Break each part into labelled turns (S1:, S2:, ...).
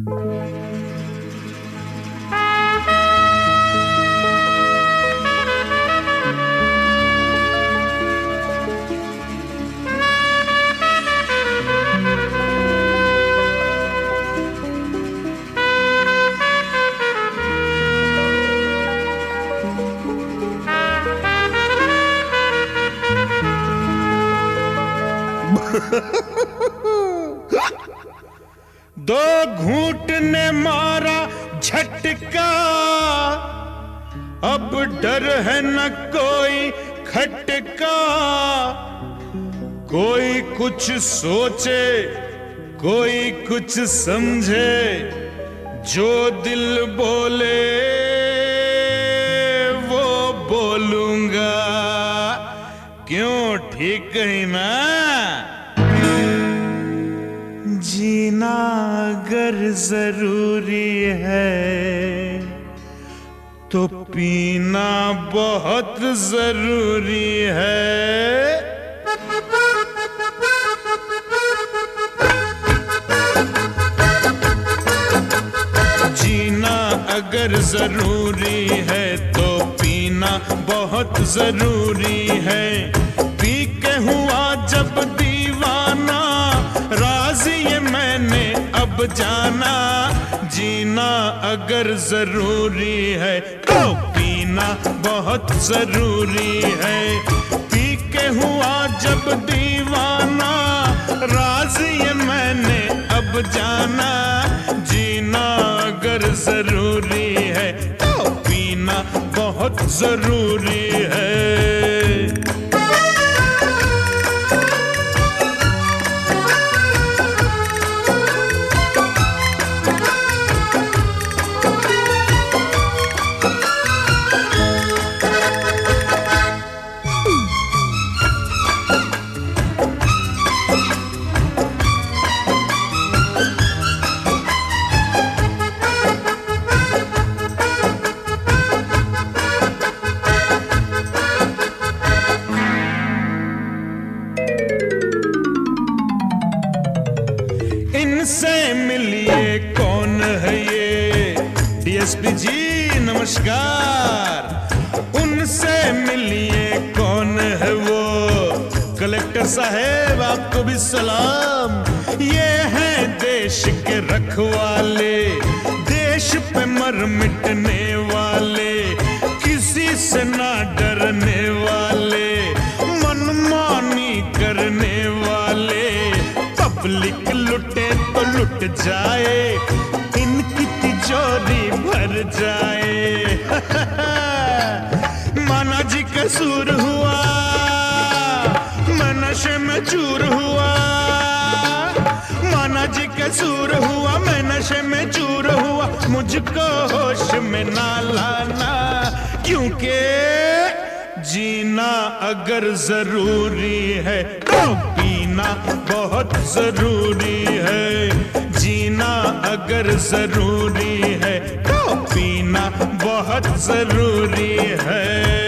S1: दो घूंट ने मारा झटका, अब डर है न कोई खटका। कोई कुछ सोचे कोई कुछ समझे, जो दिल बोले वो बोलूंगा। क्यों, ठीक कही ना? जीना अगर जरूरी है तो पीना बहुत जरूरी है। जीना अगर जरूरी है तो पीना बहुत जरूरी है। पी के हुआ जब दीवाना, राज ये मैंने अब जाना। जीना अगर जरूरी है तो पीना बहुत जरूरी है। पी के हुआ जब दीवाना, राज ये मैंने अब जाना। जीना अगर जरूरी है तो पीना बहुत जरूरी है। इनसे मिलिए, कौन है ये? डीएसपी जी नमस्कार। उनसे मिलिए, कौन है वो? कलेक्टर साहेब आपको भी सलाम। ये है देश के रखवाले, देश पे मर मिटने वाले, किसी से ना डरने वाले, मनमानी करने वाले। पब्लिक लुटे तो लुट जाए, इनकी तिजोरी भर जाए। माना जी कसूर हुआ, मैं नशे में चूर हुआ। माना जी कसूर हुआ, मैं नशे में चूर हुआ। मुझको होश में ना लाना, क्योंकि जीना अगर जरूरी है तो पीना बहुत जरूरी है। जीना अगर जरूरी है तो पीना बहुत जरूरी है।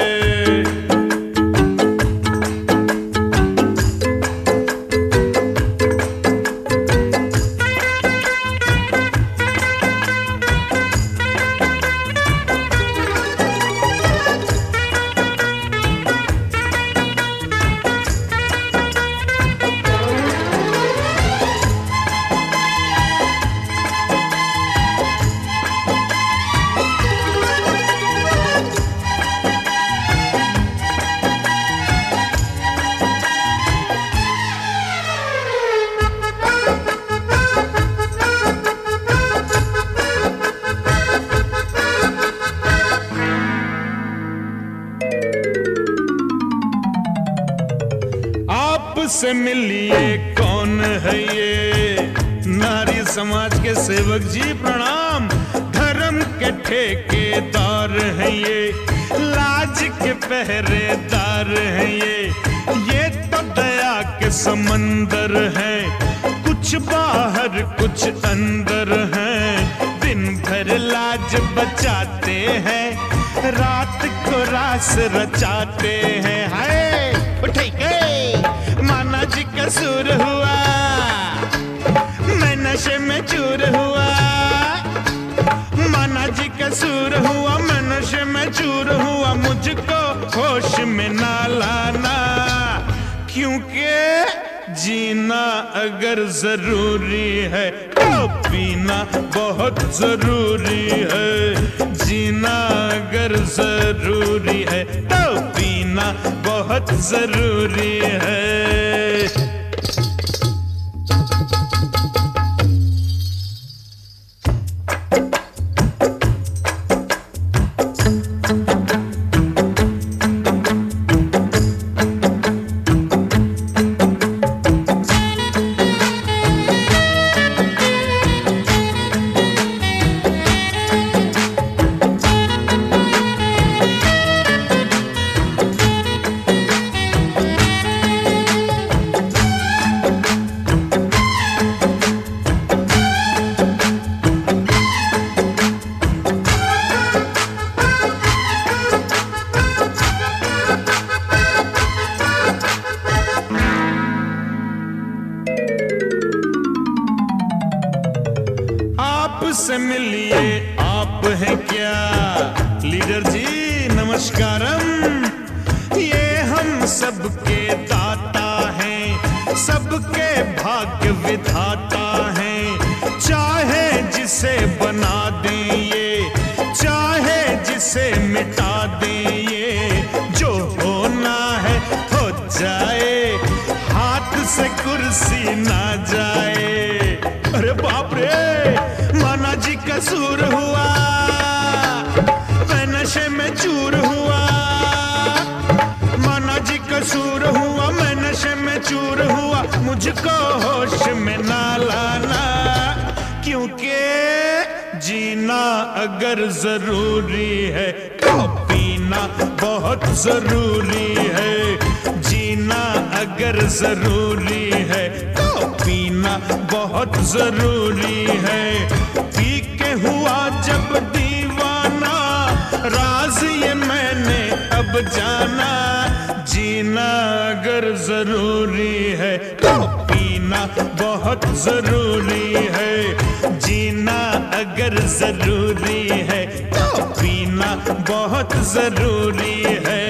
S1: से मिलिए, कौन है ये? नारी समाज के सेवक जी प्रणाम। धर्म के ठेकेदार हैं ये, लाज के पहरेदार हैं ये तो दया के समंदर हैं। कुछ बाहर कुछ अंदर हैं, दिन भर लाज बचाते हैं, रात को रास रचाते हैं। हाय उठे के माना जी कसूर हुआ, मैं नशे में चूर हुआ। जी कसूर हुआ, मैं नशे में चूर हुआ, मुझको होश में ना लाना, क्योंकि जीना अगर जरूरी है तो पीना बहुत जरूरी है। जीना अगर जरूरी है तो पीना बहुत जरूरी है। आपसे मिलिए, आप हैं क्या लीडर जी, नमस्कारम। ये हम सबके दाता हैं, सबके भाग्य विधाता हैं। चाहे जिसे बना दें ये, चाहे जिसे मिटा दें ये, जो होना है हो जाए, हाथ से कुर्सी ना जाए। अरे बाप रे, माना जी कसूर हुआ, मैं नशे में चूर हुआ। माना जी कसूर हुआ, मैं नशे में चूर हुआ, मुझको होश में ना लाना, क्योंकि जीना अगर जरूरी है तो पीना बहुत जरूरी है। जीना अगर जरूरी है तो पीना बहुत जरूरी है। पी के हुआ जब दीवाना, राज ये मैंने अब जाना, जीना अगर जरूरी है तो पीना बहुत जरूरी है। जीना अगर जरूरी है तो पीना बहुत जरूरी है।